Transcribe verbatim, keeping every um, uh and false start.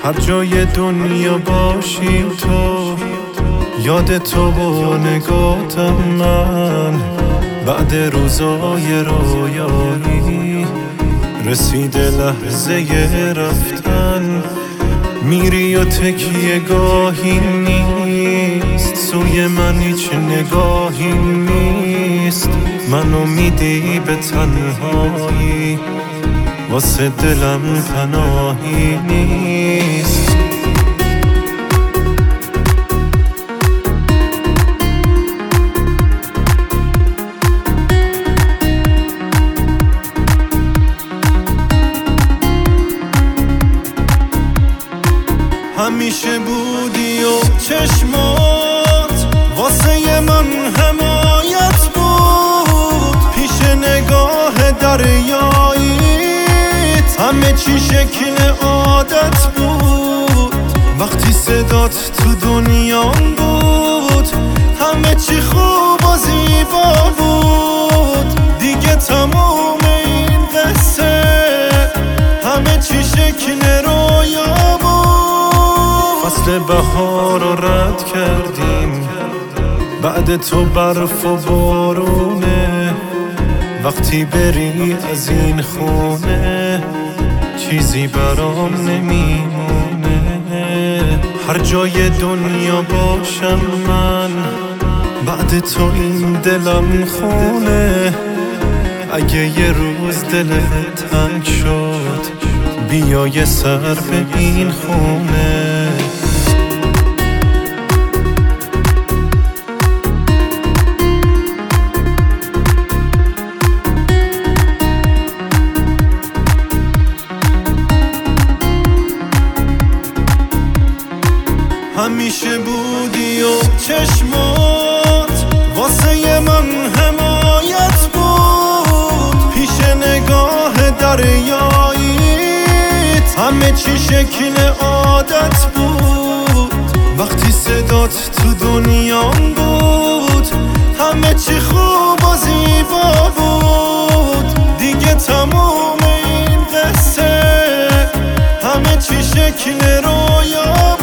هر جای دنیا باشی تو، یاد تو و نگاتم من. بعد روزای رویایی رسیده لحظه رفتن. میری و تکیه گاهی نیست، سوی من هیچ نگاهی نیست. منو میدی به تنهایی، واسه دلم پناهی نیست. همیشه بودی و چشمات واسه من حمایت بود. پیش نگاه دریاییت همه چی شکل عادت بود. وقتی صدات تو دنیام بود همه چی خوب و زیبا بود. دیگه تموم این قصه همه چی شکل رویا بود. فصل بهار رو رد کردیم، بعد تو برف و بارونه. وقتی بری از این خونه چیزی برام نمیمونه. هر جای دنیا باشم من، بعد تو این دلم خونه. اگه یه روز دلت تنگ شد بیا یه سر به این خونه. همیشه بودی و چشمات واسه من حمایت بود. پیش نگاه دریاییت همه چی شکل عادت بود. وقتی صدات تو دنیام بود همه چی خوب و زیبا بود. دیگه تموم این قصه همه چی شکل رویا بود.